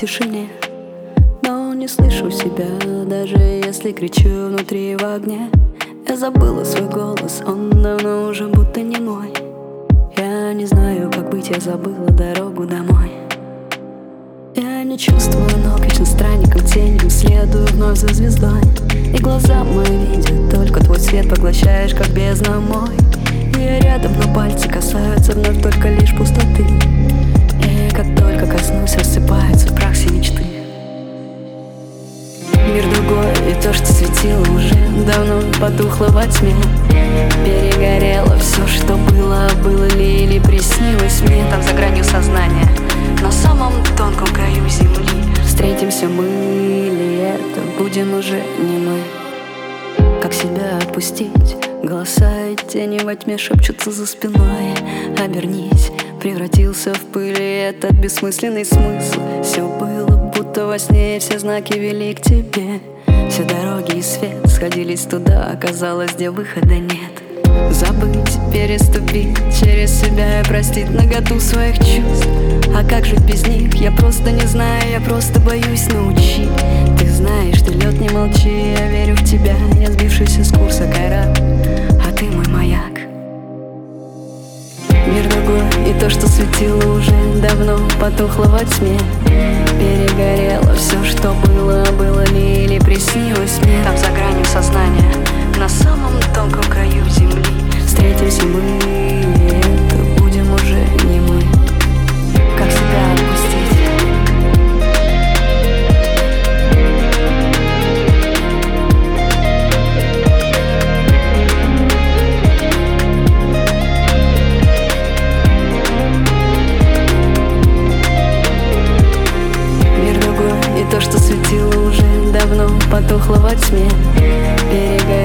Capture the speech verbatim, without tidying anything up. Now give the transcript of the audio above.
тишине, но не слышу себя, даже если кричу внутри в огне. Я забыла свой голос, он давно уже будто не мой. Я не знаю, как быть, я забыла дорогу домой. Я не чувствую ног, вечно странником тенью следую вновь за звездой. И глаза мои видят только твой свет, поглощаешь, как бездна мой. И я рядом, но пальцы касаются вновь только лишь пустоты. И как только коснусь, рассыпаются в прах все мечты. Мир другой, и то, что светило, уже давно потухло во тьме. Перегорело все, что было, было ли или приснилось мне. Там за гранью сознания, на самом тонком краю земли. Встретимся мы или это будем уже не мы. Как себя отпустить? Голоса и тени во тьме шепчутся за спиной. Обернись, превратился в пыль, и этот бессмысленный смысл. Все было будто во сне, и все знаки вели к тебе. Все дороги и свет сходились туда, оказалось, где выхода нет. Забыть, переступить через себя и простить наготу своих чувств. А как жить без них? Я просто не знаю, я просто боюсь научить. Ты знаешь, ты лед, не молчи, я верю в тебя. Я сбившийся с курса кайрат, а ты мой маяк. Мир другой, и то, что светило, уже давно потухло во тьме. Перегорело все, что было, было ли или приснилось мне. Там за гранью сознания, на самом тонком краю земли. Встретимся мы, и это будем уже не мы. Как себя отпустить? Мир другой, и то, что светило, уже давно потухло во тьме. Перегорело